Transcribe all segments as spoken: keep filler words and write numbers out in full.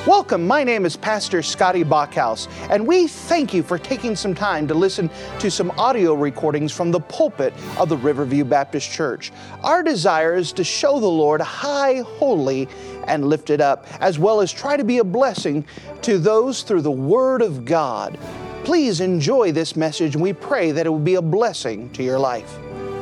Welcome, my name is Pastor Scotty Bachhaus, and we thank you for taking some time to listen to some audio recordings from the pulpit of the Riverview Baptist Church. Our desire is to show the Lord high, holy, and lifted up, as well as try to be a blessing to those through the Word of God. Please enjoy this message, and we pray that it will be a blessing to your life.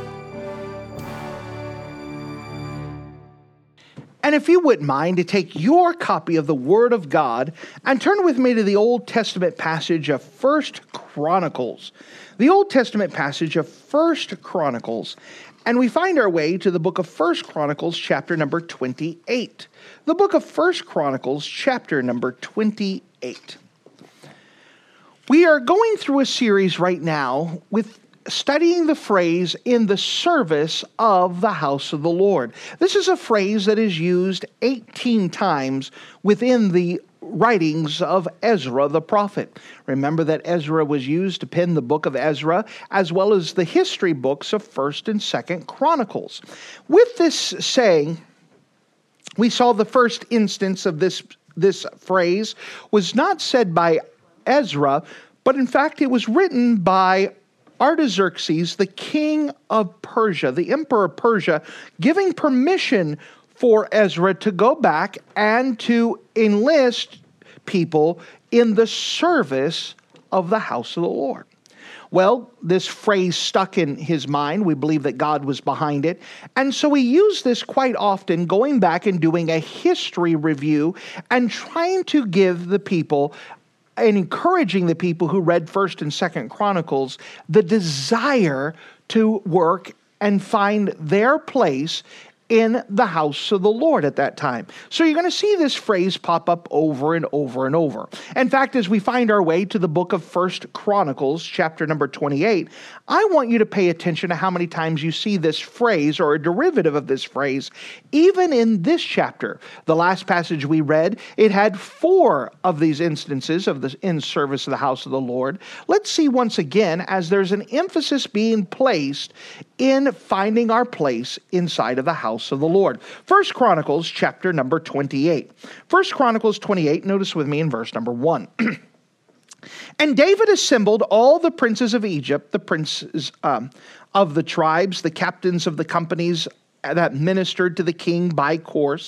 And if you wouldn't mind to take your copy of the Word of God and turn with me to the Old Testament passage of First Chronicles. The Old Testament passage of First Chronicles. And we find our way to the book of First Chronicles, chapter number twenty-eight. The book of First Chronicles, chapter number twenty-eight. We are going through a series right now with studying the phrase, in the service of the house of the Lord. This is a phrase that is used eighteen times within the writings of Ezra the prophet. Remember that Ezra was used to pen the book of Ezra, as well as the history books of First and Second Chronicles. With this saying, we saw the first instance of this, this phrase was not said by Ezra, but in fact it was written by Artaxerxes, the king of Persia, the emperor of Persia, giving permission for Ezra to go back and to enlist people in the service of the house of the Lord. Well, this phrase stuck in his mind. We believe that God was behind it. And so he used this quite often, going back and doing a history review and trying to give the people and encouraging the people who read First and Second Chronicles the desire to work and find their place in the house of the Lord at that time. So you're going to see this phrase pop up over and over and over. In fact, as we find our way to the book of First Chronicles, chapter number twenty-eight, I want you to pay attention to how many times you see this phrase or a derivative of this phrase, even in this chapter. The last passage we read, it had four of these instances of the in service of the house of the Lord. Let's see once again, as there's an emphasis being placed in finding our place inside of the house of the Lord. First Chronicles chapter number twenty-eight. First Chronicles twenty-eight, notice with me in verse number one. And David assembled all the princes of Egypt, the princes um, of the tribes, the captains of the companies that ministered to the king by course,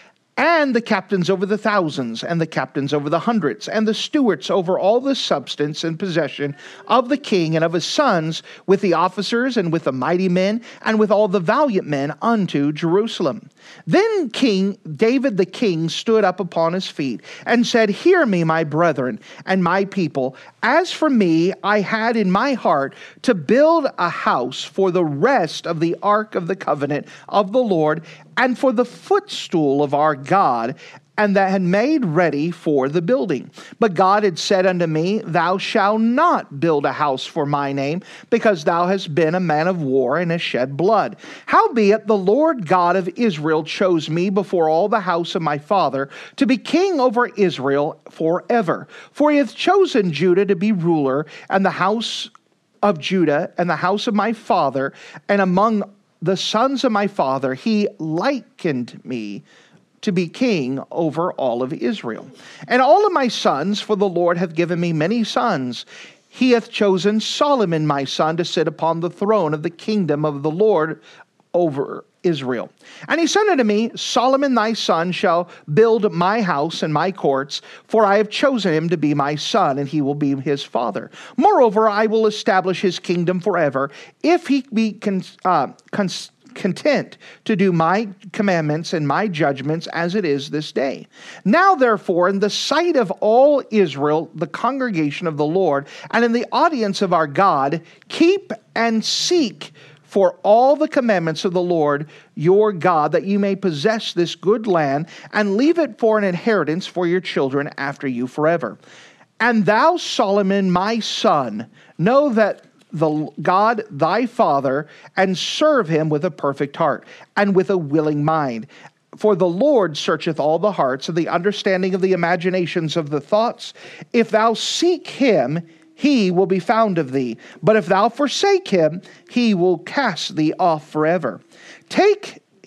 and the captains over the thousands, and the captains over the hundreds, and the stewards over all the substance and possession of the king and of his sons, with the officers and with the mighty men, and with all the valiant men unto Jerusalem. Then King David the king stood up upon his feet, and said, Hear me, my brethren, and my people. As for me, I had in my heart to build a house for the rest of the ark of the covenant of the Lord, and for the footstool of our God, and that had made ready for the building. But God had said unto me, Thou shalt not build a house for my name, because thou hast been a man of war and hast shed blood. Howbeit the Lord God of Israel chose me before all the house of my father to be king over Israel forever. For he hath chosen Judah to be ruler, and the house of Judah, and the house of my father, and among the sons of my father, he likened me to be king over all of Israel. And all of my sons, for the Lord hath given me many sons, he hath chosen Solomon my son to sit upon the throne of the kingdom of the Lord over Israel. And he said unto me, Solomon thy son shall build my house and my courts, for I have chosen him to be my son, and he will be his father. Moreover, I will establish his kingdom forever, if he be con- uh, cons- content to do my commandments and my judgments as it is this day. Now, therefore, in the sight of all Israel, the congregation of the Lord, and in the audience of our God, keep and seek for all the commandments of the Lord your God, that you may possess this good land, and leave it for an inheritance for your children after you forever. And thou, Solomon, my son, know that the God thy father, and serve him with a perfect heart, and with a willing mind. For the Lord searcheth all the hearts, and the understanding of the imaginations of the thoughts. If thou seek him, he will be found of thee. But if thou forsake him, he will cast thee off forever. Take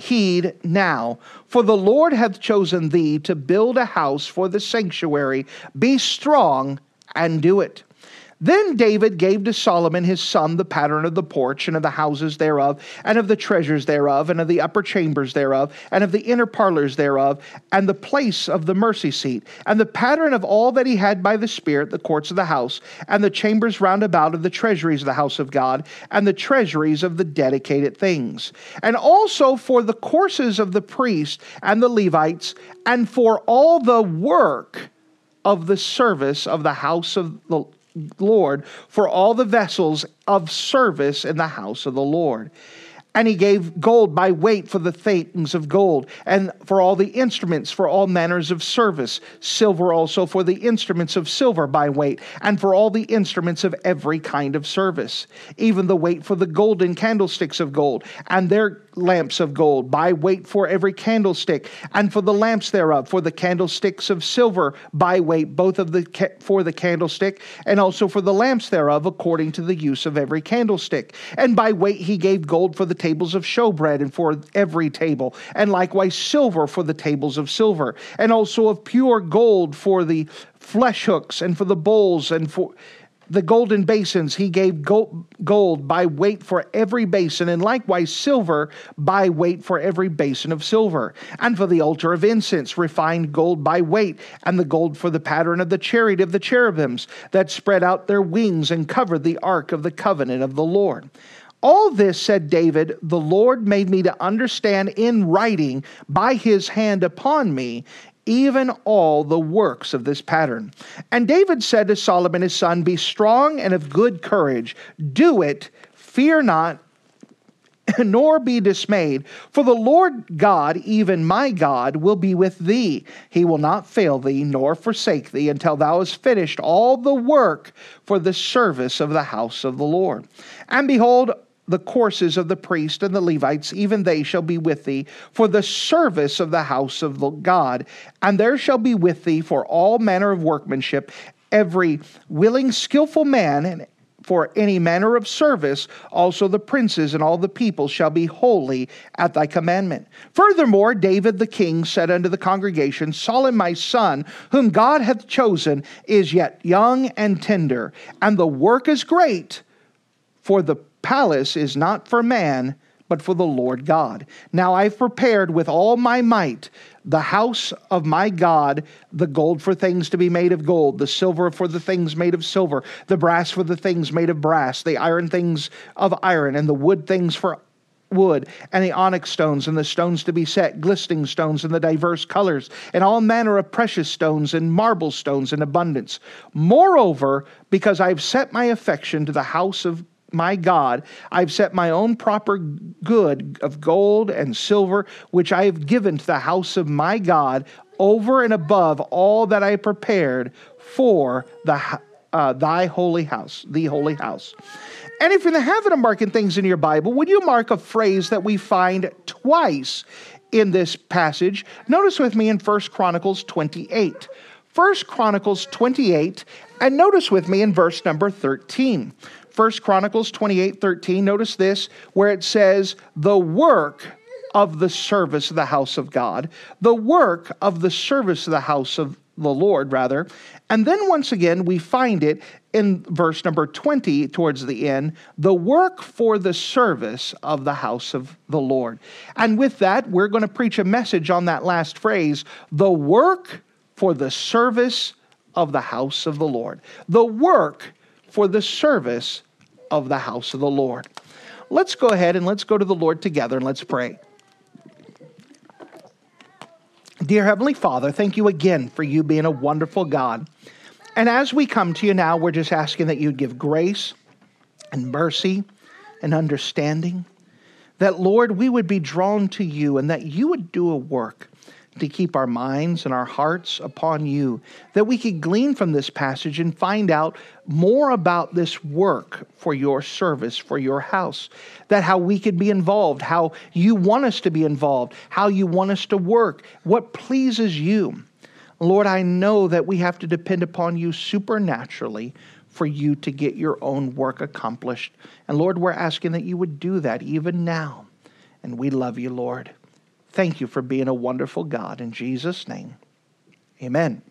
heed now, for the Lord hath chosen thee to build a house for the sanctuary. Be strong and do it. Then David gave to Solomon his son the pattern of the porch, and of the houses thereof, and of the treasures thereof, and of the upper chambers thereof, and of the inner parlors thereof, and the place of the mercy seat, and the pattern of all that he had by the Spirit, the courts of the house, and the chambers round about of the treasuries of the house of God, and the treasuries of the dedicated things. And also for the courses of the priests and the Levites, and for all the work of the service of the house of the Lord, for all the vessels of service in the house of the Lord. And he gave gold by weight for the things of gold, and for all the instruments, for all manners of service. Silver also for the instruments of silver by weight, and for all the instruments of every kind of service. Even the weight for the golden candlesticks of gold, and their lamps of gold, by weight for every candlestick, and for the lamps thereof, for the candlesticks of silver by weight, both of the ca- for the candlestick, and also for the lamps thereof, according to the use of every candlestick. And by weight he gave gold for the tables of showbread, and for every table, and likewise silver for the tables of silver, and also of pure gold for the flesh hooks, and for the bowls, and for the golden basins he gave gold, gold by weight for every basin, and likewise silver by weight for every basin of silver. And for the altar of incense, refined gold by weight, and the gold for the pattern of the chariot of the cherubims that spread out their wings and covered the ark of the covenant of the Lord. All this, said David, the Lord made me to understand in writing by his hand upon me, even all the works of this pattern. And David said to Solomon his son, Be strong and of good courage. Do it, fear not, nor be dismayed. For the Lord God, even my God, will be with thee. He will not fail thee, nor forsake thee, until thou hast finished all the work for the service of the house of the Lord. And behold, the courses of the priest and the Levites, even they shall be with thee for the service of the house of the God. And there shall be with thee for all manner of workmanship, every willing, skillful man, and for any manner of service. Also the princes and all the people shall be holy at thy commandment. Furthermore, David the king said unto the congregation, Solomon my son, whom God hath chosen, is yet young and tender, and the work is great, for the palace is not for man, but for the Lord God. Now I've prepared with all my might the house of my God, the gold for things to be made of gold, the silver for the things made of silver, the brass for the things made of brass, the iron things of iron, and the wood things for wood, and the onyx stones, and the stones to be set, glistening stones in the diverse colors, and all manner of precious stones, and marble stones in abundance. Moreover, because I've set my affection to the house of my God, I've set my own proper good of gold and silver, which I have given to the house of my God, over and above all that I prepared for the uh, thy holy house, the holy house. And if you're in the habit of marking things in your Bible, would you mark a phrase that we find twice in this passage? Notice with me in First Chronicles twenty-eight. First Chronicles twenty-eight, and notice with me in verse number thirteen. First Chronicles twenty-eight thirteen, notice this, where it says, the work of the service of the house of God, the work of the service of the house of the Lord, rather. And then once again, we find it in verse number twenty, towards the end, the work for the service of the house of the Lord. And with that, we're going to preach a message on that last phrase, the work for the service of the house of the Lord. The work for the service of the house of the Lord. Let's go ahead and let's go to the Lord together and let's pray. Dear Heavenly Father, thank you again for you being a wonderful God. And as we come to you now, we're just asking that you'd give grace and mercy and understanding. That, Lord, we would be drawn to you and that you would do a work to keep our minds and our hearts upon you, that we could glean from this passage and find out more about this work for your service, for your house, that how we could be involved, how you want us to be involved, how you want us to work, what pleases you. Lord, I know that we have to depend upon you supernaturally for you to get your own work accomplished. And Lord, we're asking that you would do that even now. And we love you, Lord. Thank you for being a wonderful God. In Jesus' name, amen.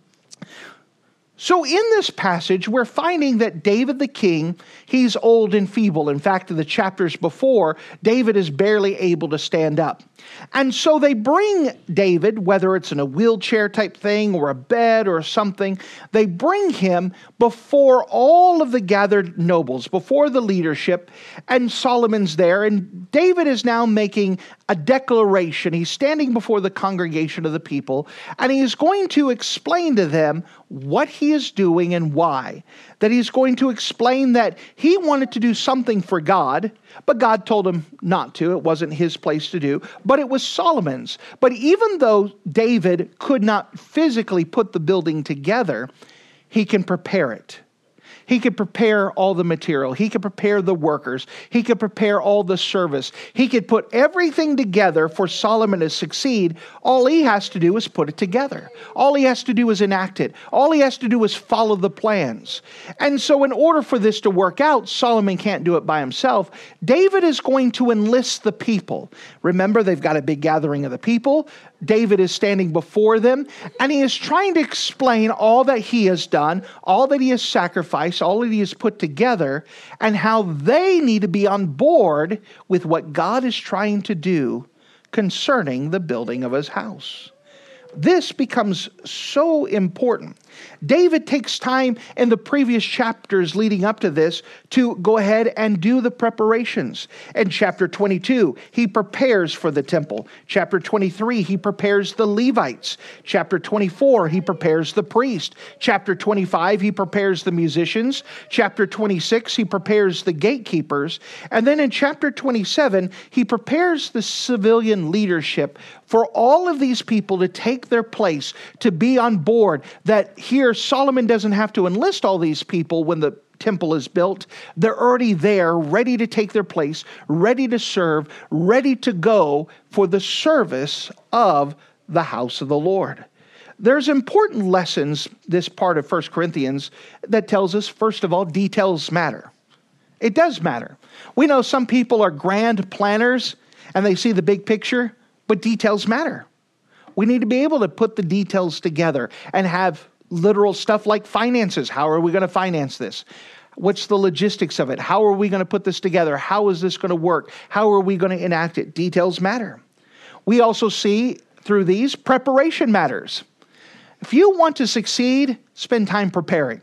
So in this passage, we're finding that David the king, he's old and feeble. In fact, in the chapters before, David is barely able to stand up. And so they bring David, whether it's in a wheelchair type thing or a bed or something, they bring him before all of the gathered nobles, before the leadership, and Solomon's there. And David is now making a declaration. He's standing before the congregation of the people, and he is going to explain to them what he is doing and why. That he's going to explain that he wanted to do something for God, but God told him not to. It wasn't his place to do, but it was Solomon's. But even though David could not physically put the building together, he can prepare it. He could prepare all the material. He could prepare the workers. He could prepare all the service. He could put everything together for Solomon to succeed. All he has to do is put it together. All he has to do is enact it. All he has to do is follow the plans. And so in order for this to work out, Solomon can't do it by himself. David is going to enlist the people. Remember, they've got a big gathering of the people. David is standing before them, and he is trying to explain all that he has done, all that he has sacrificed, all that he has put together, and how they need to be on board with what God is trying to do concerning the building of his house. This becomes so important. David takes time in the previous chapters leading up to this to go ahead and do the preparations. In chapter twenty-two, he prepares for the temple. Chapter twenty-three, he prepares the Levites. Chapter twenty-four, he prepares the priest. Chapter twenty-five, he prepares the musicians. Chapter twenty-six, he prepares the gatekeepers. And then in chapter twenty-seven, he prepares the civilian leadership for all of these people to take their place, to be on board, that here Solomon doesn't have to enlist all these people when the temple is built. They're already there, ready to take their place, ready to serve, ready to go for the service of the house of the Lord. There's important lessons, this part of First Corinthians, that tells us, first of all, details matter. It does matter. We know some people are grand planners and they see the big picture, but details matter. We need to be able to put the details together and have literal stuff like finances. How are we going to finance this? What's the logistics of it? How are we going to put this together? How is this going to work? How are we going to enact it? Details matter. We also see through these, preparation matters. If you want to succeed, spend time preparing.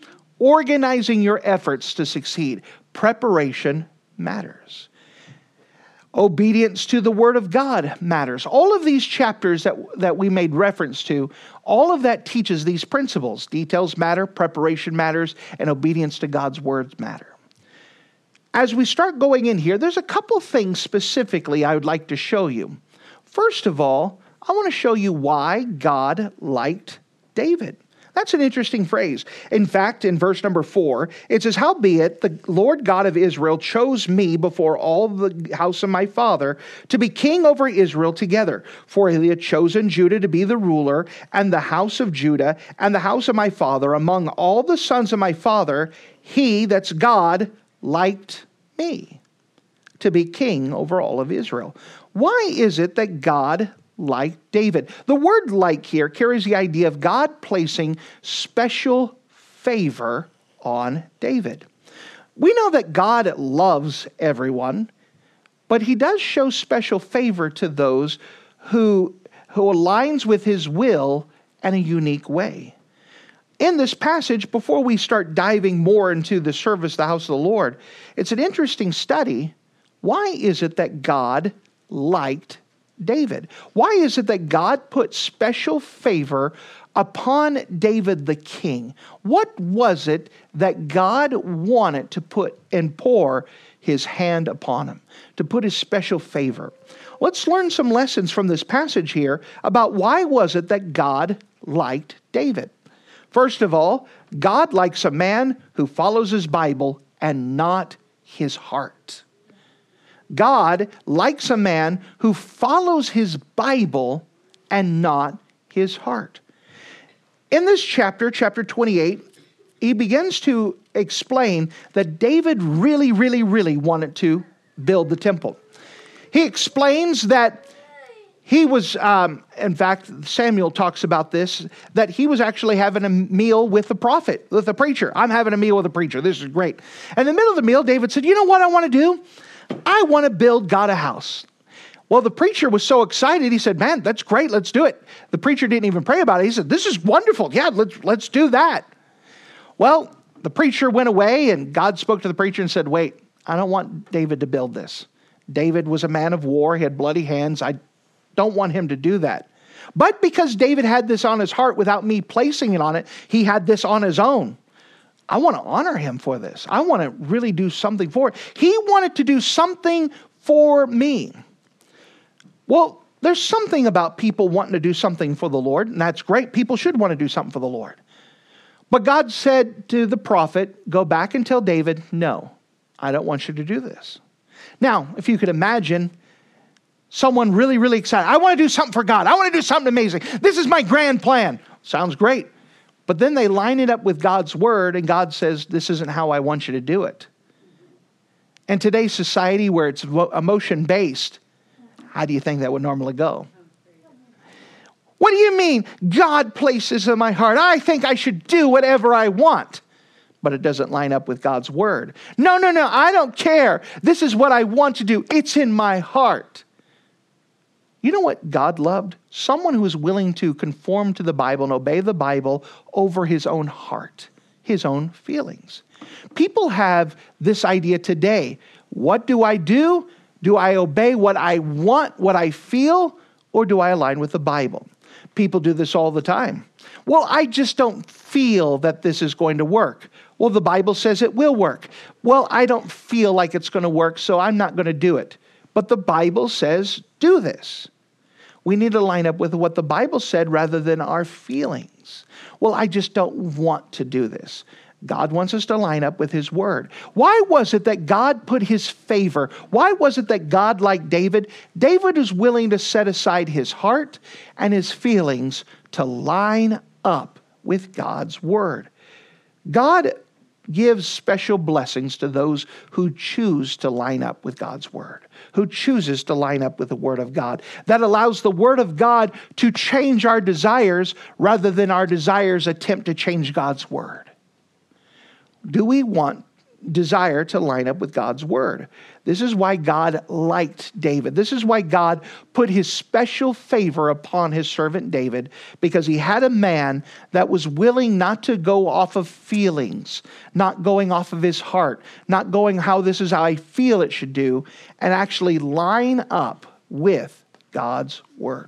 Organizing your efforts to succeed. Preparation matters. Obedience to the Word of God matters. All of these chapters that, that we made reference to, all of that teaches these principles. Details matter, preparation matters, and obedience to God's words matter. As we start going in here, there's a couple things specifically I would like to show you. First of all, I want to show you why God liked David. That's an interesting phrase. In fact, in verse number four, it says, "Howbeit the Lord God of Israel chose me before all the house of my father to be king over Israel together. For he had chosen Judah to be the ruler, and the house of Judah, and the house of my father. Among all the sons of my father, he," that's God, "liked me to be king over all of Israel." Why is it that God like David? The word "like" here carries the idea of God placing special favor on David. We know that God loves everyone, but he does show special favor to those who, who aligns with his will in a unique way. In this passage, before we start diving more into the service of the house of the Lord, it's an interesting study. Why is it that God liked David? Why is it that God put special favor upon David the king? What was it that God wanted to put and pour his hand upon him, to put his special favor? Let's learn some lessons from this passage here about why was it that God liked David. First of all, God likes a man who follows his Bible and not his heart. God likes a man who follows his Bible and not his heart. In this chapter, chapter twenty-eight, he begins to explain that David really, really, really wanted to build the temple. He explains that He was, um, in fact, Samuel talks about this, that he was actually having a meal with the prophet, with the preacher. I'm having a meal with a preacher. This is great. And in the middle of the meal, David said, you know what I want to do? I want to build God a house. Well, the preacher was so excited. He said, man, that's great. Let's do it. The preacher didn't even pray about it. He said, this is wonderful. Yeah, let's, let's do that. Well, the preacher went away, and God spoke to the preacher and said, wait, I don't want David to build this. David was a man of war. He had bloody hands. I don't want him to do that. But because David had this on his heart without me placing it on it, he had this on his own. I want to honor him for this. I want to really do something for it. He wanted to do something for me. Well, there's something about people wanting to do something for the Lord, and that's great. People should want to do something for the Lord. But God said to the prophet, go back and tell David, no, I don't want you to do this. Now, if you could imagine someone really, really excited. I want to do something for God. I want to do something amazing. This is my grand plan. Sounds great. But then they line it up with God's word, and God says, this isn't how I want you to do it. In today's society where it's emotion-based, how do you think that would normally go? What do you mean? God places in my heart. I think I should do whatever I want. But it doesn't line up with God's word. No, no, no, I don't care. This is what I want to do. It's in my heart. You know what God loved? Someone who is willing to conform to the Bible and obey the Bible over his own heart, his own feelings. People have this idea today. What do I do? Do I obey what I want, what I feel, or do I align with the Bible? People do this all the time. Well, I just don't feel that this is going to work. Well, the Bible says it will work. Well, I don't feel like it's going to work, so I'm not going to do it. But the Bible says do this. We need to line up with what the Bible said rather than our feelings. Well, I just don't want to do this. God wants us to line up with his word. Why was it that God put his favor? Why was it that God, like David, David was willing to set aside his heart and his feelings to line up with God's word? God gives special blessings to those who choose to line up with God's word, who chooses to line up with the word of God. That allows the word of God to change our desires rather than our desires attempt to change God's word. Do we want desire to line up with God's word? This is why God liked David. This is why God put his special favor upon his servant David, because he had a man that was willing not to go off of feelings, not going off of his heart, not going how this is how I feel it should do, and actually line up with God's word.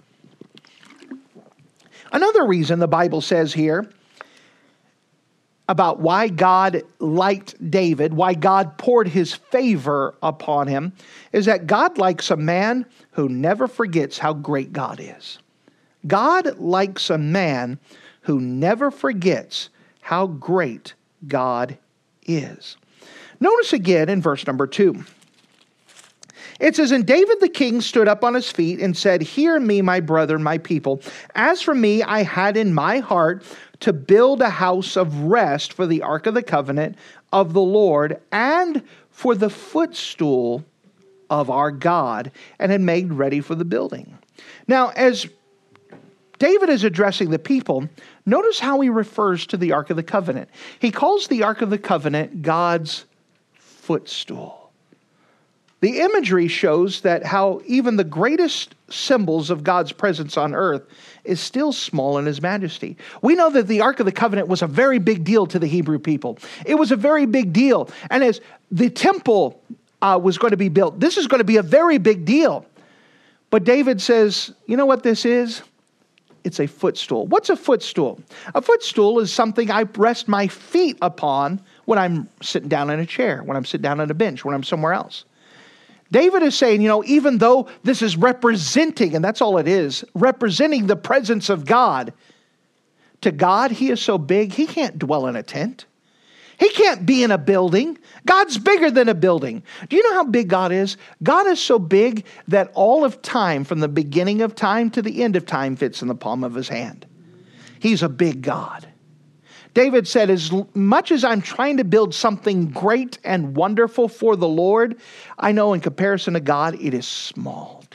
Another reason the Bible says here about why God liked David, why God poured his favor upon him, is that God likes a man who never forgets how great God is. God likes a man who never forgets how great God is. Notice again in verse number two. It says, and David the king stood up on his feet and said, hear me, my brethren, my people. As for me, I had in my heart to build a house of rest for the ark of the covenant of the Lord and for the footstool of our God, and had made ready for the building. Now, as David is addressing the people, notice how he refers to the ark of the covenant. He calls the ark of the covenant God's footstool. The imagery shows that how even the greatest symbols of God's presence on earth is still small in his majesty. We know that the Ark of the Covenant was a very big deal to the Hebrew people. It was a very big deal. And as the temple uh, was going to be built, this is going to be a very big deal. But David says, you know what this is? It's a footstool. What's a footstool? A footstool is something I rest my feet upon when I'm sitting down in a chair, when I'm sitting down on a bench, when I'm somewhere else. David is saying, you know, even though this is representing, and that's all it is, representing the presence of God, to God, he is so big, he can't dwell in a tent. He can't be in a building. God's bigger than a building. Do you know how big God is? God is so big that all of time, from the beginning of time to the end of time, fits in the palm of his hand. He's a big God. David said, as much as I'm trying to build something great and wonderful for the Lord, I know in comparison to God, it is small.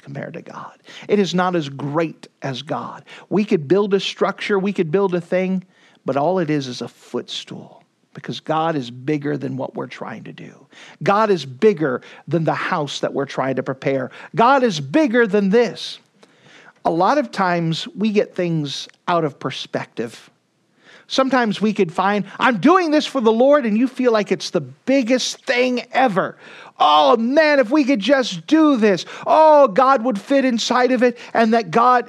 compared to God. It is not as great as God. We could build a structure, we could build a thing, but all it is is a footstool, because God is bigger than what we're trying to do. God is bigger than the house that we're trying to prepare. God is bigger than this. A lot of times we get things out of perspective. Sometimes we could find, I'm doing this for the Lord, and you feel like it's the biggest thing ever. Oh man, if we could just do this, oh, God would fit inside of it, and that God,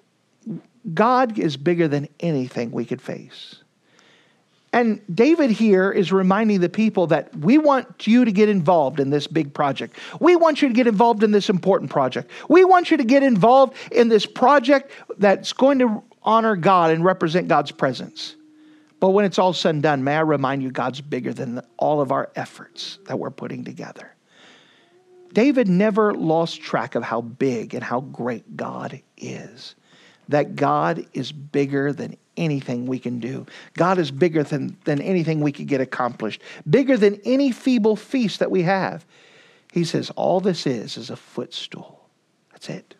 God is bigger than anything we could face. And David here is reminding the people that we want you to get involved in this big project. We want you to get involved in this important project. We want you to get involved in this project that's going to honor God and represent God's presence. But when it's all said and done, may I remind you, God's bigger than all of our efforts that we're putting together. David never lost track of how big and how great God is. That God is bigger than anything we can do. God is bigger than, than anything we could get accomplished. Bigger than any feeble feast that we have. He says, all this is is a footstool. That's it.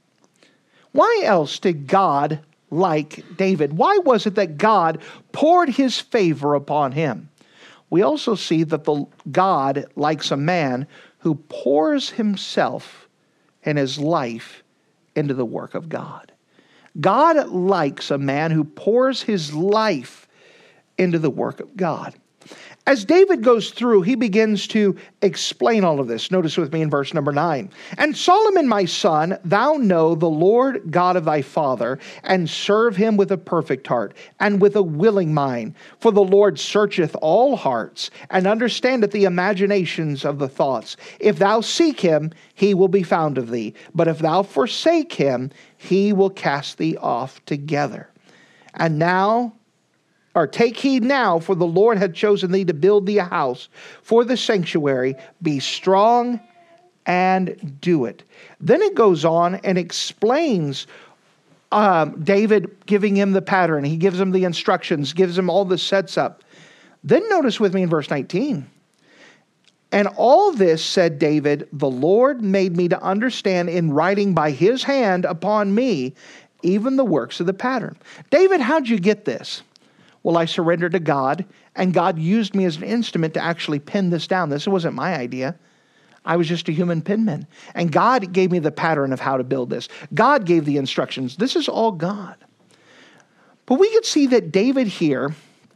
Why else did God like David? Why was it that God poured his favor upon him? We also see that the God likes a man who pours himself and his life into the work of God. God likes a man who pours his life into the work of God. As David goes through, he begins to explain all of this. Notice with me in verse number nine. And Solomon, my son, thou know the Lord God of thy father, and serve him with a perfect heart, and with a willing mind. For the Lord searcheth all hearts, and understandeth the imaginations of the thoughts. If thou seek him, he will be found of thee. But if thou forsake him, he will cast thee off together. And now... Or take heed now, for the Lord hath chosen thee to build thee a house for the sanctuary. Be strong and do it. Then it goes on and explains um, David giving him the pattern. He gives him the instructions, gives him all the sets up. Then notice with me in verse nineteen. And all this, said David, the Lord made me to understand in writing by his hand upon me, even the works of the pattern. David, how'd you get this? Well, I surrendered to God, and God used me as an instrument to actually pen this down. This wasn't my idea. I was just a human penman. And God gave me the pattern of how to build this. God gave the instructions. This is all God. But we could see that David here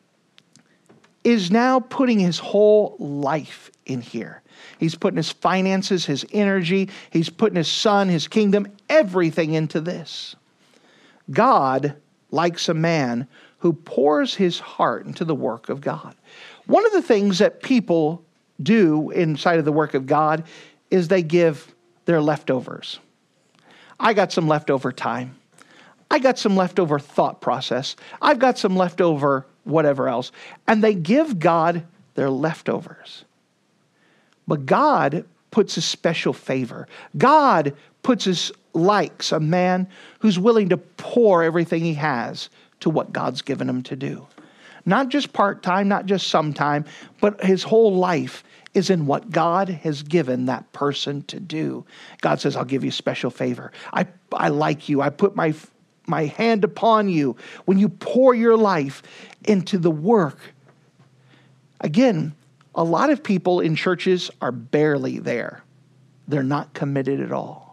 is now putting his whole life in here. He's putting his finances, his energy, he's putting his son, his kingdom, everything into this. God likes a man who pours his heart into the work of God. One of the things that people do inside of the work of God is they give their leftovers. I got some leftover time. I got some leftover thought process. I've got some leftover whatever else. And they give God their leftovers. But God puts a special favor. God puts his likes a man who's willing to pour everything he has to what God's given him to do. Not just part-time, not just sometime, but his whole life is in what God has given that person to do. God says, I'll give you special favor. I, I like you. I put my, my hand upon you when you pour your life into the work. Again, a lot of people in churches are barely there. They're not committed at all.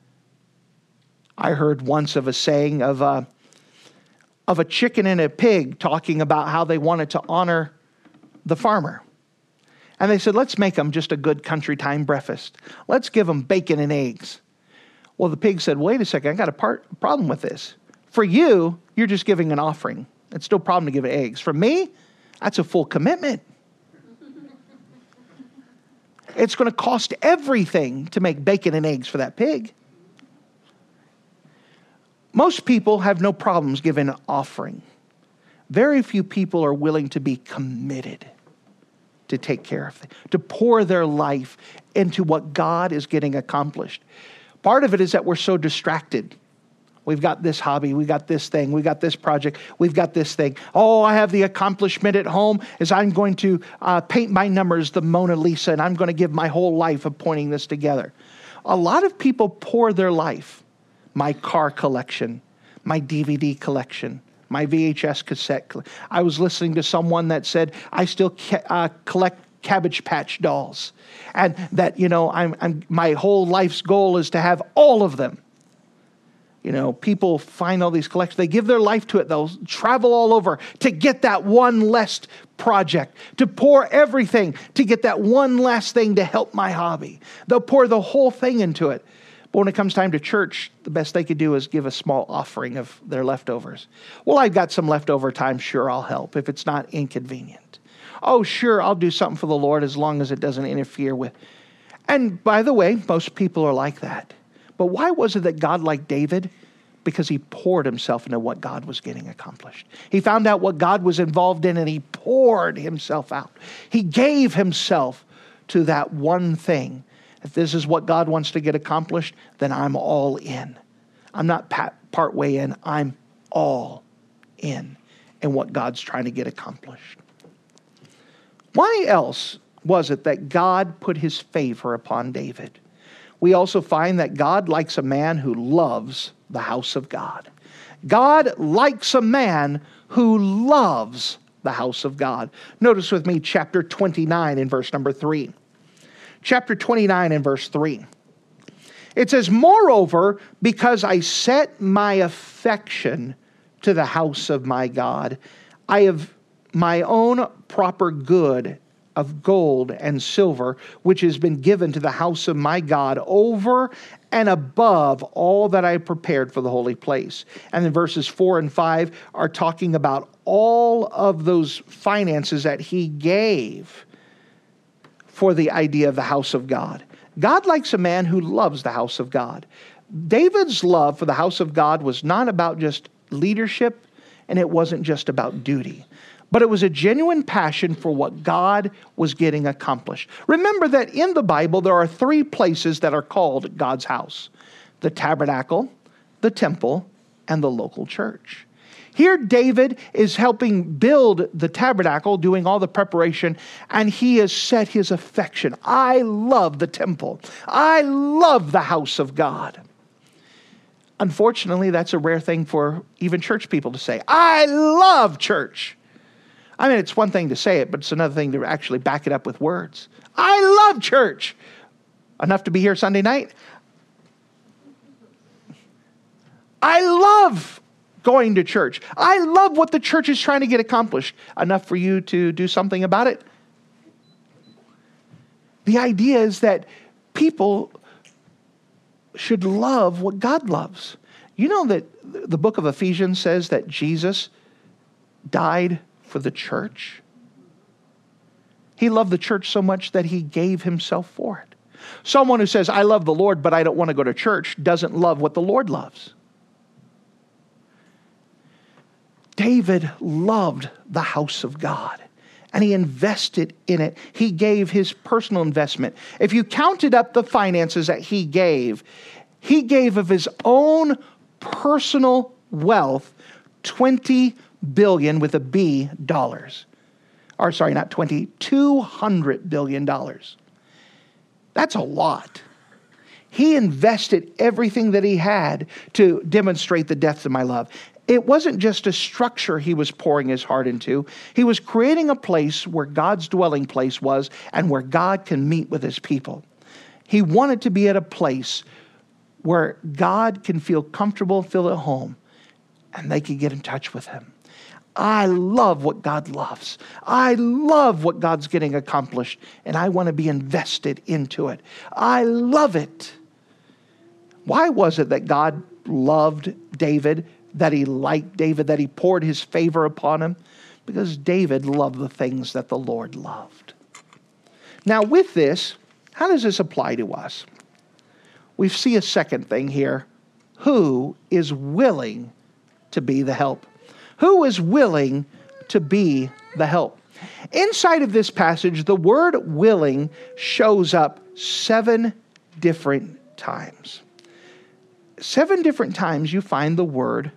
I heard once of a saying of a of a chicken and a pig talking about how they wanted to honor the farmer. And they said, let's make them just a good country time breakfast. Let's give them bacon and eggs. Well, the pig said, wait a second, I got a part, problem with this. For you, you're just giving an offering. It's no problem to give eggs. For me, that's a full commitment. It's going to cost everything to make bacon and eggs for that pig. Most people have no problems giving an offering. Very few people are willing to be committed to take care of things, to pour their life into what God is getting accomplished. Part of it is that we're so distracted. We've got this hobby, we got this thing, we got this project, we've got this thing. Oh, I have the accomplishment at home is I'm going to uh, paint my numbers the Mona Lisa, and I'm going to give my whole life of pointing this together. A lot of people pour their life, my car collection, my D V D collection, my V H S cassette. I was listening to someone that said, I still ca- uh, collect Cabbage Patch dolls. And that, you know, I'm, I'm, my whole life's goal is to have all of them. You know, people find all these collections. They give their life to it. They'll travel all over to get that one last project, to pour everything to get that one last thing to help my hobby. They'll pour the whole thing into it. But when it comes time to church, the best they could do is give a small offering of their leftovers. Well, I've got some leftover time. Sure, I'll help if it's not inconvenient. Oh, sure, I'll do something for the Lord as long as it doesn't interfere with. And by the way, most people are like that. But why was it that God liked David? Because he poured himself into what God was getting accomplished. He found out what God was involved in and he poured himself out. He gave himself to that one thing. If this is what God wants to get accomplished, then I'm all in. I'm not part way in. I'm all in in what God's trying to get accomplished. Why else was it that God put his favor upon David? We also find that God likes a man who loves the house of God. God likes a man who loves the house of God. Notice with me chapter twenty-nine in verse number three. Chapter twenty-nine in verse three. It says, moreover, because I set my affection to the house of my God, I have my own proper good of gold and silver, which has been given to the house of my God over and above all that I prepared for the holy place. And then verses four and five are talking about all of those finances that he gave for the idea of the house of God. God likes a man who loves the house of God. David's love for the house of God was not about just leadership, and it wasn't just about duty. But it was a genuine passion for what God was getting accomplished. Remember that in the Bible, there are three places that are called God's house: the tabernacle, the temple, and the local church. Here, David is helping build the tabernacle, doing all the preparation, and he has set his affection. I love the temple. I love the house of God. Unfortunately, that's a rare thing for even church people to say. I love church. I mean, it's one thing to say it, but it's another thing to actually back it up with words. I love church. Enough to be here Sunday night? I love going to church. I love what the church is trying to get accomplished. Enough for you to do something about it? The idea is that people should love what God loves. You know that the book of Ephesians says that Jesus died for the church? He loved the church so much that he gave himself for it. Someone who says, I love the Lord, but I don't want to go to church, doesn't love what the Lord loves. David loved the house of God, and he invested in it. He gave his personal investment. If you counted up the finances that he gave, he gave of his own personal wealth twenty billion with a B dollars. Or sorry, not twenty, two hundred billion dollars. That's a lot. He invested everything that he had to demonstrate the depth of my love. It wasn't just a structure he was pouring his heart into. He was creating a place where God's dwelling place was and where God can meet with his people. He wanted to be at a place where God can feel comfortable, feel at home, and they can get in touch with him. I love what God loves. I love what God's getting accomplished, and I want to be invested into it. I love it. Why was it that God loved David, that he liked David, that he poured his favor upon him? Because David loved the things that the Lord loved. Now with this, how does this apply to us? We see a second thing here. Who is willing to be the help? Who is willing to be the help? Inside of this passage, the word willing shows up seven different times. Seven different times you find the word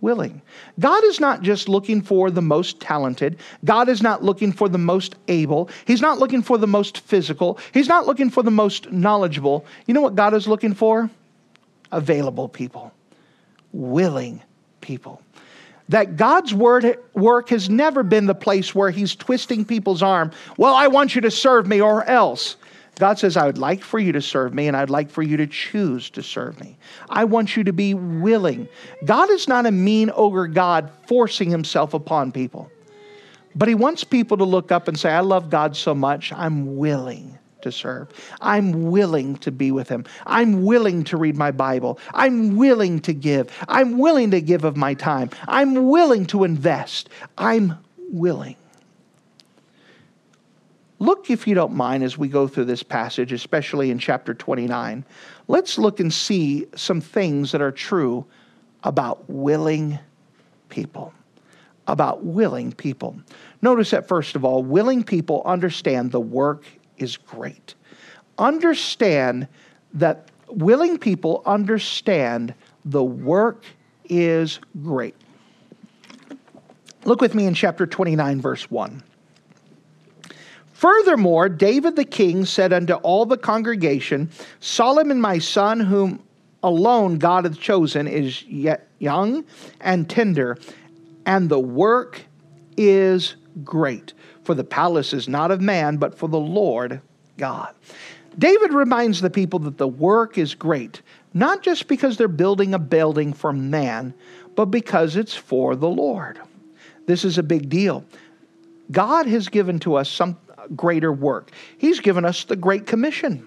willing. God is not just looking for the most talented. God is not looking for the most able. He's not looking for the most physical. He's not looking for the most knowledgeable. You know what God is looking for? Available people. Willing people. That God's word work has never been the place where he's twisting people's arm. Well, I want you to serve me or else. God says, I would like for you to serve me, and I'd like for you to choose to serve me. I want you to be willing. God is not a mean ogre God forcing himself upon people. But he wants people to look up and say, I love God so much, I'm willing to serve. I'm willing to be with him. I'm willing to read my Bible. I'm willing to give. I'm willing to give of my time. I'm willing to invest. I'm willing. Look, if you don't mind, as we go through this passage, especially in chapter twenty-nine, let's look and see some things that are true about willing people. About willing people. Notice that, first of all, willing people understand the work is great. Understand that willing people understand the work is great. Look with me in chapter twenty-nine, verse one. Furthermore, David the king said unto all the congregation, Solomon my son, whom alone God hath chosen, is yet young and tender, and the work is great. For the palace is not of man, but for the Lord God. David reminds the people that the work is great, not just because they're building a building for man, but because it's for the Lord. This is a big deal. God has given to us some greater work. He's given us the Great Commission.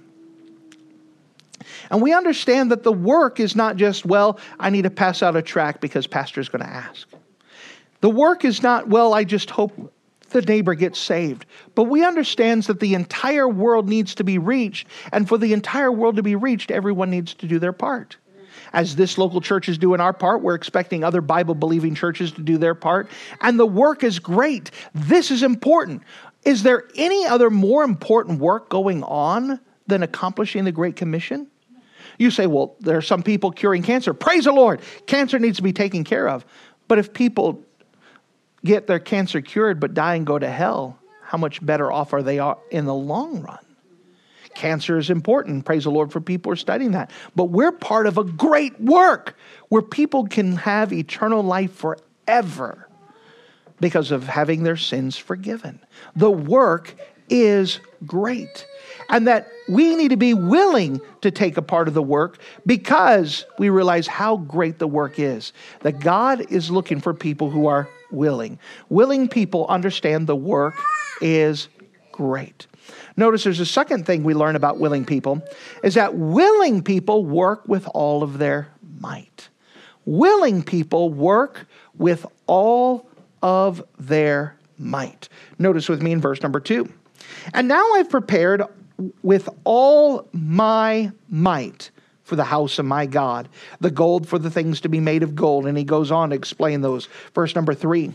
And we understand that the work is not just, well, I need to pass out a tract because pastor's going to ask. The work is not, well, I just hope the neighbor gets saved. But we understand that the entire world needs to be reached, and for the entire world to be reached, everyone needs to do their part. As this local church is doing our part, we're expecting other Bible-believing churches to do their part. And the work is great. This is important. Is there any other more important work going on than accomplishing the Great Commission? You say, well, there are some people curing cancer. Praise the Lord. Cancer needs to be taken care of. But if people get their cancer cured but die and go to hell, how much better off are they in the long run? Cancer is important. Praise the Lord for people who are studying that. But we're part of a great work where people can have eternal life forever because of having their sins forgiven. The work is great. And that we need to be willing to take a part of the work because we realize how great the work is. That God is looking for people who are willing. Willing people understand the work is great. Notice there's a second thing we learn about willing people, is that willing people work with all of their might. Willing people work with all of their might. Notice with me in verse number two. And now I've prepared with all my might for the house of my God, the gold for the things to be made of gold. And he goes on to explain those. Verse number three.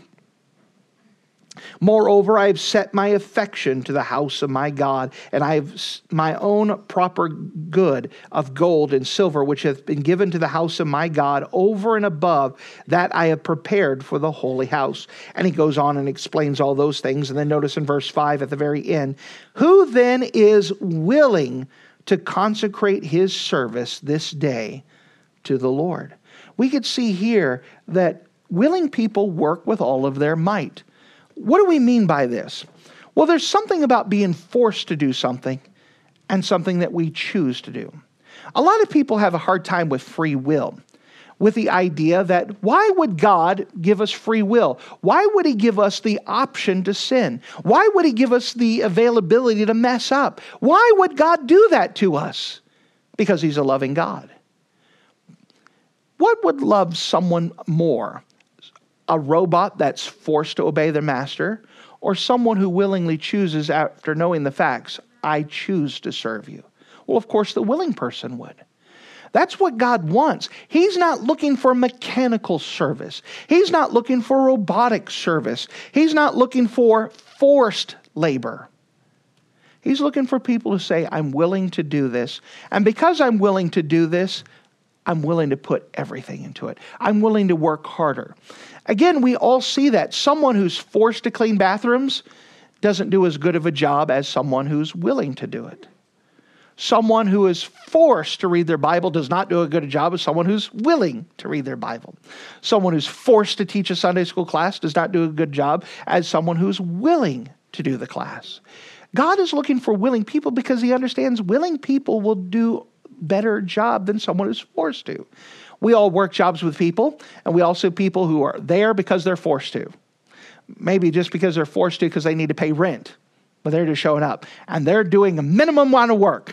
Moreover, I have set my affection to the house of my God, and I have my own proper good of gold and silver, which hath been given to the house of my God over and above that I have prepared for the holy house. And he goes on and explains all those things. And then notice in verse five at the very end, who then is willing to consecrate his service this day to the Lord? We could see here that willing people work with all of their might. What do we mean by this? Well, there's something about being forced to do something and something that we choose to do. A lot of people have a hard time with free will, with the idea that why would God give us free will? Why would he give us the option to sin? Why would he give us the availability to mess up? Why would God do that to us? Because he's a loving God. What would love someone more? A robot that's forced to obey their master, or someone who willingly chooses after knowing the facts, I choose to serve you? Well, of course, the willing person would. That's what God wants. He's not looking for mechanical service. He's not looking for robotic service. He's not looking for forced labor. He's looking for people to say, I'm willing to do this. And because I'm willing to do this, I'm willing to put everything into it. I'm willing to work harder. Again, we all see that. Someone who's forced to clean bathrooms doesn't do as good of a job as someone who's willing to do it. Someone who is forced to read their Bible does not do a good job as someone who's willing to read their Bible. Someone who's forced to teach a Sunday school class does not do a good job as someone who's willing to do the class. God is looking for willing people because he understands willing people will do better job than someone who's forced to. We all work jobs with people, and we also have people who are there because they're forced to. Maybe just because they're forced to because they need to pay rent, but they're just showing up, and they're doing a minimum amount of work.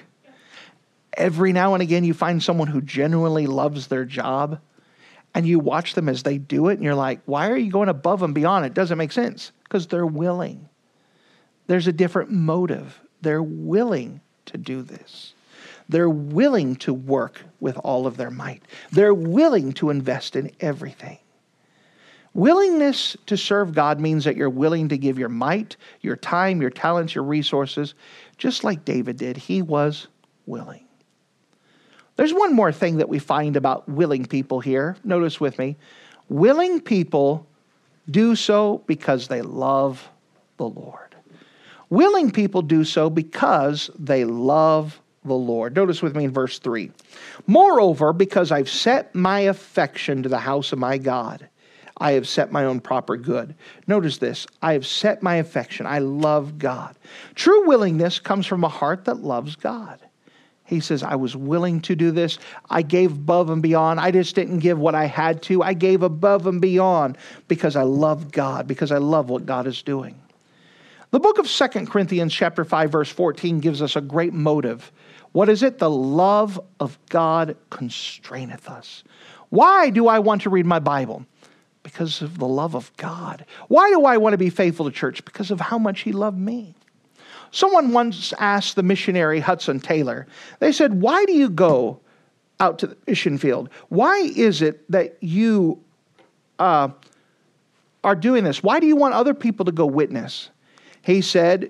Every now and again, you find someone who genuinely loves their job, and you watch them as they do it, and you're like, why are you going above and beyond? It doesn't make sense, because they're willing. There's a different motive. They're willing to do this. They're willing to work with all of their might. They're willing to invest in everything. Willingness to serve God means that you're willing to give your might, your time, your talents, your resources, just like David did. He was willing. There's one more thing that we find about willing people here. Notice with me. Willing people do so because they love the Lord. Willing people do so because they love the Lord. Notice with me in verse three. Moreover, because I've set my affection to the house of my God, I have set my own proper good. Notice this. I have set my affection. I love God. True willingness comes from a heart that loves God. He says, I was willing to do this. I gave above and beyond. I just didn't give what I had to. I gave above and beyond because I love God, because I love what God is doing. The book of Second Corinthians chapter five, verse fourteen gives us a great motive. What is it? The love of God constraineth us. Why do I want to read my Bible? Because of the love of God. Why do I want to be faithful to church? Because of how much he loved me. Someone once asked the missionary Hudson Taylor, they said, why do you go out to the mission field? Why is it that you uh, are doing this? Why do you want other people to go witness? He said,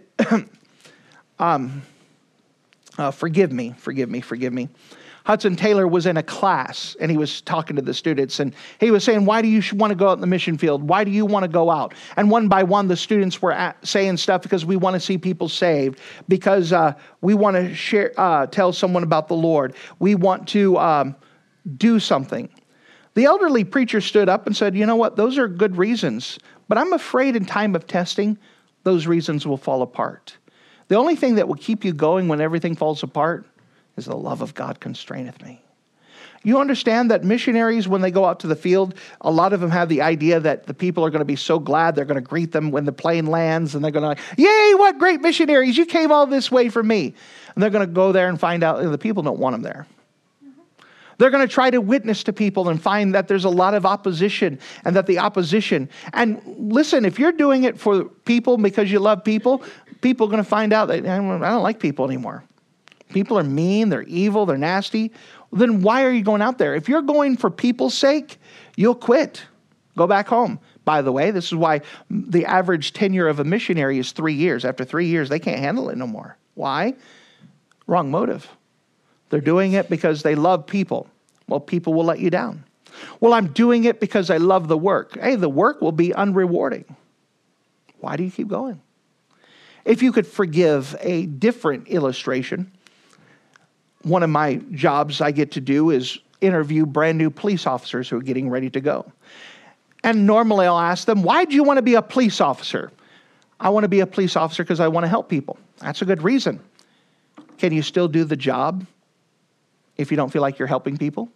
um, uh, forgive me, forgive me, forgive me. Hudson Taylor was in a class, and he was talking to the students, and he was saying, why do you want to go out in the mission field? Why do you want to go out? And one by one, the students were at, saying stuff because we want to see people saved, because uh, we want to share, uh, tell someone about the Lord. We want to um, do something. The elderly preacher stood up and said, you know what, those are good reasons, but I'm afraid in time of testing, those reasons will fall apart. The only thing that will keep you going when everything falls apart is the love of God constraineth me. You understand that missionaries, when they go out to the field, a lot of them have the idea that the people are going to be so glad they're going to greet them when the plane lands, and they're going to like, yay, what great missionaries, you came all this way for me. And they're going to go there and find out that the people don't want them there. They're going to try to witness to people and find that there's a lot of opposition, and that the opposition, and listen, if you're doing it for people because you love people, people are going to find out that I don't like people anymore. People are mean, they're evil, they're nasty. Then why are you going out there? If you're going for people's sake, you'll quit. Go back home. By the way, this is why the average tenure of a missionary is three years. After three years, they can't handle it no more. Why? Wrong motive. They're doing it because they love people. Well, people will let you down. Well, I'm doing it because I love the work. Hey, the work will be unrewarding. Why do you keep going? If you could forgive a different illustration, one of my jobs I get to do is interview brand new police officers who are getting ready to go. And normally I'll ask them, why do you want to be a police officer? I want to be a police officer because I want to help people. That's a good reason. Can you still do the job if you don't feel like you're helping people?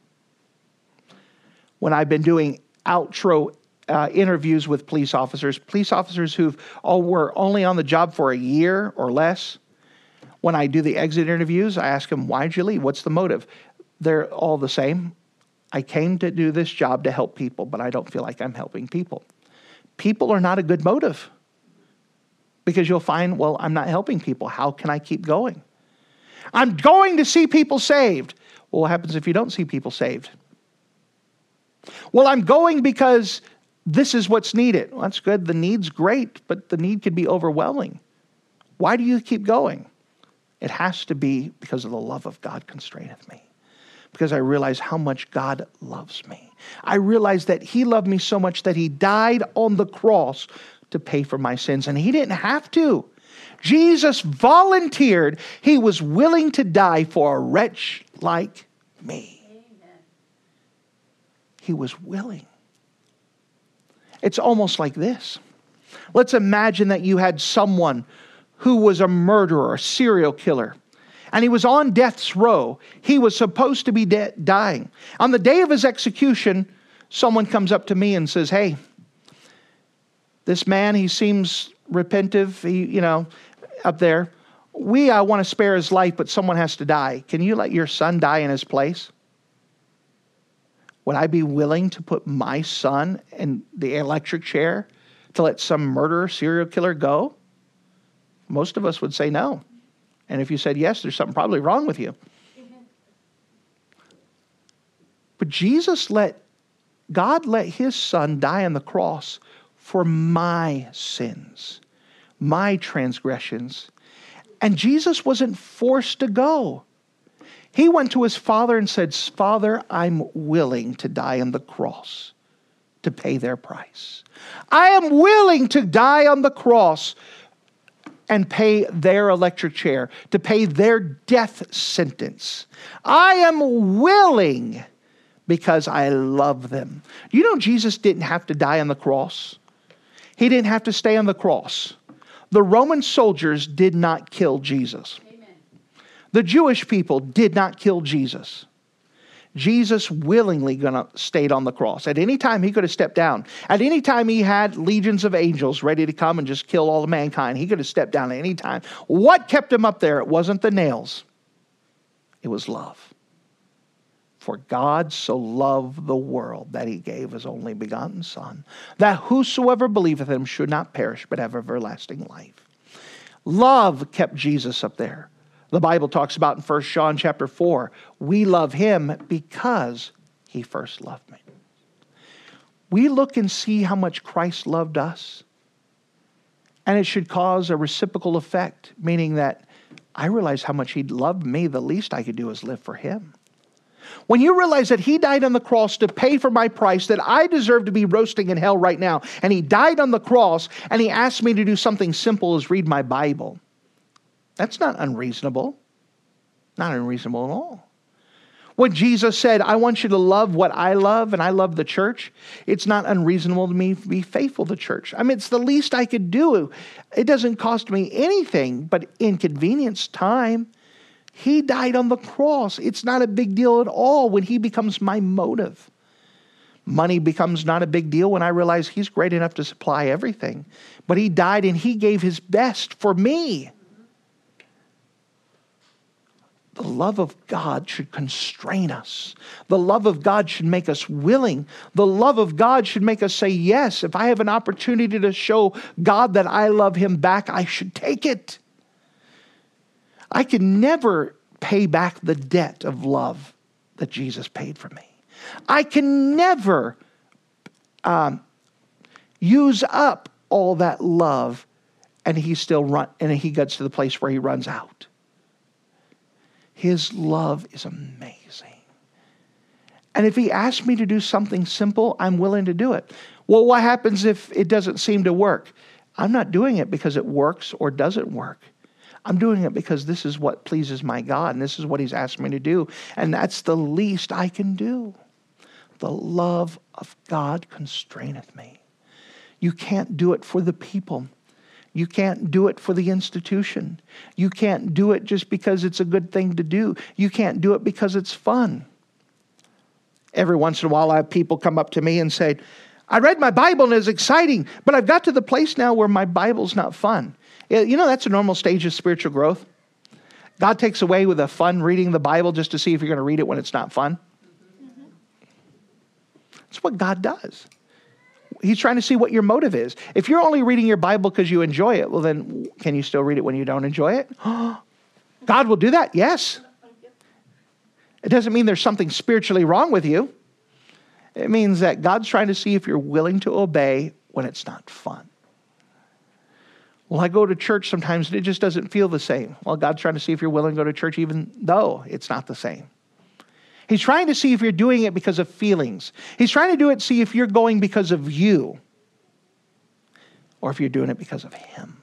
When I've been doing outro uh, interviews with police officers, police officers who all were only on the job for a year or less, when I do the exit interviews, I ask them, why'd you leave? What's the motive? They're all the same. I came to do this job to help people, but I don't feel like I'm helping people. People are not a good motive, because you'll find, well, I'm not helping people. How can I keep going? I'm going to see people saved. Well, what happens if you don't see people saved? Well, I'm going because this is what's needed. Well, that's good. The need's great, but the need could be overwhelming. Why do you keep going? It has to be because of the love of God constraineth me. because I realize how much God loves me. I realize that he loved me so much that he died on the cross to pay for my sins. And he didn't have to. Jesus volunteered. He was willing to die for a wretch like me. Amen. He was willing. It's almost like this. Let's imagine that you had someone who was a murderer, a serial killer, and he was on death's row. He was supposed to be de- dying. On the day of his execution, someone comes up to me and says, hey, this man, he seems repentive, he, you know, up there. We uh, want to spare his life, but someone has to die. Can you let your son die in his place? Would I be willing to put my son in the electric chair to let some murderer, serial killer go? Most of us would say no. And if you said yes, there's something probably wrong with you. Amen. But Jesus let, God let his son die on the cross for my sins, my transgressions. And Jesus wasn't forced to go. He went to his Father and said, Father, I'm willing to die on the cross to pay their price. I am willing to die on the cross and pay their electric chair, to pay their death sentence. I am willing because I love them. You know, Jesus didn't have to die on the cross. He didn't have to stay on the cross. The Roman soldiers did not kill Jesus. Amen. The Jewish people did not kill Jesus. Jesus willingly gonna stayed on the cross. At any time, he could have stepped down. At any time, he had legions of angels ready to come and just kill all of mankind. He could have stepped down at any time. What kept him up there? It wasn't the nails. It was love. For God so loved the world that he gave his only begotten Son, that whosoever believeth him should not perish, but have everlasting life. Love kept Jesus up there. The Bible talks about in First John chapter four, we love him because he first loved me. We look and see how much Christ loved us, and it should cause a reciprocal effect, meaning that I realize how much he loved me. The least I could do is live for him. When you realize that he died on the cross to pay for my price, that I deserve to be roasting in hell right now, and he died on the cross, and he asked me to do something simple as read my Bible. That's not unreasonable. Not unreasonable at all. When Jesus said, I want you to love what I love, and I love the church, it's not unreasonable to me to be faithful to church. I mean, it's the least I could do. It doesn't cost me anything but inconvenience, time. He died on the cross. It's not a big deal at all when he becomes my motive. Money becomes not a big deal when I realize he's great enough to supply everything. But he died and he gave his best for me. The love of God should constrain us. The love of God should make us willing. The love of God should make us say, yes, if I have an opportunity to show God that I love him back, I should take it. I can never pay back the debt of love that Jesus paid for me. I can never um, use up all that love and he still run and he gets to the place where he runs out. His love is amazing. And if he asks me to do something simple, I'm willing to do it. Well, what happens if it doesn't seem to work? I'm not doing it because it works or doesn't work. I'm doing it because this is what pleases my God, and this is what he's asked me to do. And that's the least I can do. The love of God constraineth me. You can't do it for the people. You can't do it for the institution. You can't do it just because it's a good thing to do. You can't do it because it's fun. Every once in a while, I have people come up to me and say, I read my Bible and it's exciting, but I've got to the place now where my Bible's not fun. You know, that's a normal stage of spiritual growth. God takes away with a fun reading the Bible just to see if you're going to read it when it's not fun. Mm-hmm. That's what God does. He's trying to see what your motive is. If you're only reading your Bible because you enjoy it, well then, can you still read it when you don't enjoy it? God will do that? Yes. It doesn't mean there's something spiritually wrong with you. It means that God's trying to see if you're willing to obey when it's not fun. Well, I go to church sometimes and it just doesn't feel the same. Well, God's trying to see if you're willing to go to church even though it's not the same. He's trying to see if you're doing it because of feelings. He's trying to do it, see if you're going because of you, or if you're doing it because of him.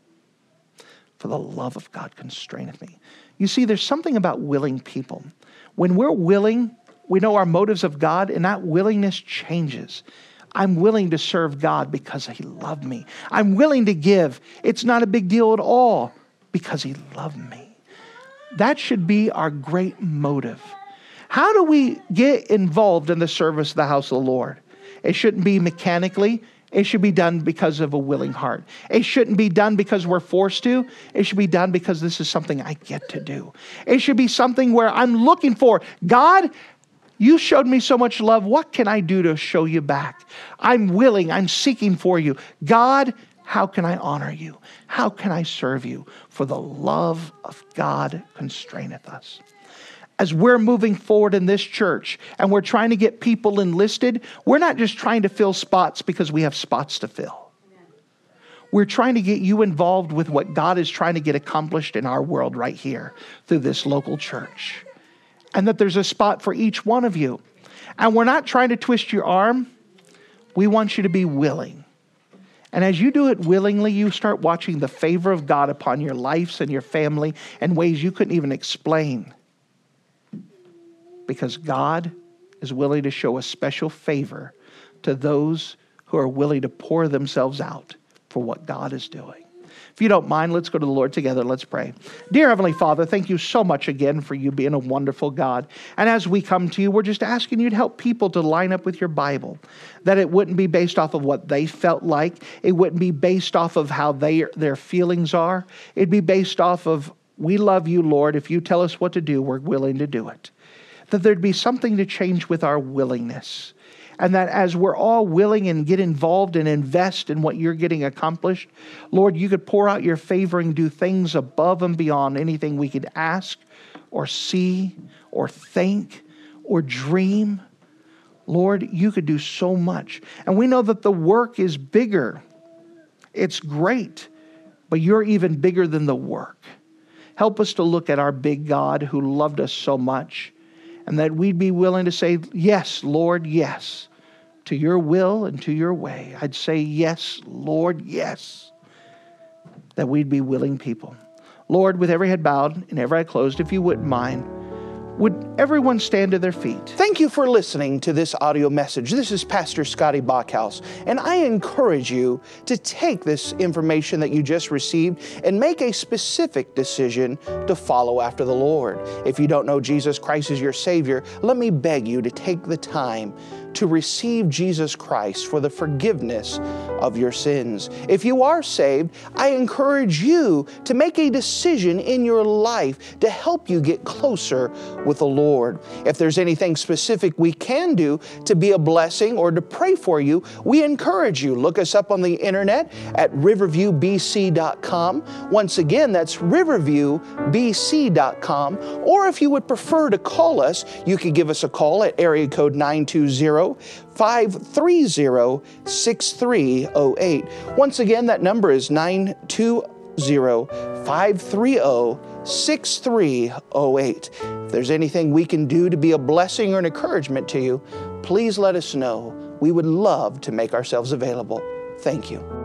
For the love of God constraineth me. You see, there's something about willing people. When we're willing, we know our motives of God, and that willingness changes. I'm willing to serve God because he loved me. I'm willing to give. It's not a big deal at all because he loved me. That should be our great motive. How do we get involved in the service of the house of the Lord? It shouldn't be mechanically. It should be done because of a willing heart. It shouldn't be done because we're forced to. It should be done because this is something I get to do. It should be something where I'm looking for, God, you showed me so much love. What can I do to show you back? I'm willing. I'm seeking for you. God, how can I honor you? How can I serve you? For the love of God constraineth us. As we're moving forward in this church and we're trying to get people enlisted, we're not just trying to fill spots because we have spots to fill. We're trying to get you involved with what God is trying to get accomplished in our world right here through this local church. And that there's a spot for each one of you. And we're not trying to twist your arm. We want you to be willing. And as you do it willingly, you start watching the favor of God upon your lives and your family in ways you couldn't even explain. Because God is willing to show a special favor to those who are willing to pour themselves out for what God is doing. If you don't mind, let's go to the Lord together. Let's pray. Dear Heavenly Father, thank you so much again for you being a wonderful God. And as we come to you, we're just asking you to help people to line up with your Bible. That it wouldn't be based off of what they felt like. It wouldn't be based off of how they, their feelings are. It'd be based off of, we love you, Lord. If you tell us what to do, we're willing to do it. That there'd be something to change with our willingness. And that as we're all willing and get involved and invest in what you're getting accomplished, Lord, you could pour out your favor and do things above and beyond anything we could ask or see or think or dream. Lord, you could do so much. And we know that the work is bigger. It's great, but you're even bigger than the work. Help us to look at our big God who loved us so much. And that we'd be willing to say, yes, Lord, yes, to your will and to your way. I'd say, yes, Lord, yes. That we'd be willing people. Lord, with every head bowed and every eye closed, if you wouldn't mind, would everyone stand to their feet? Thank you for listening to this audio message. This is Pastor Scotty Bachhaus, and I encourage you to take this information that you just received and make a specific decision to follow after the Lord. If you don't know Jesus Christ as your Savior, let me beg you to take the time to receive Jesus Christ for the forgiveness of your sins. If you are saved, I encourage you to make a decision in your life to help you get closer with the Lord. If there's anything specific we can do to be a blessing or to pray for you, we encourage you. Look us up on the internet at riverview b c dot com. Once again, that's riverview b c dot com. Or if you would prefer to call us, you could give us a call at area code nine two zero, five three zero, six three zero eight. Once again, that number is nine two zero, five three zero, six three zero eight. If there's anything we can do to be a blessing or an encouragement to you, please let us know. We would love to make ourselves available. Thank you.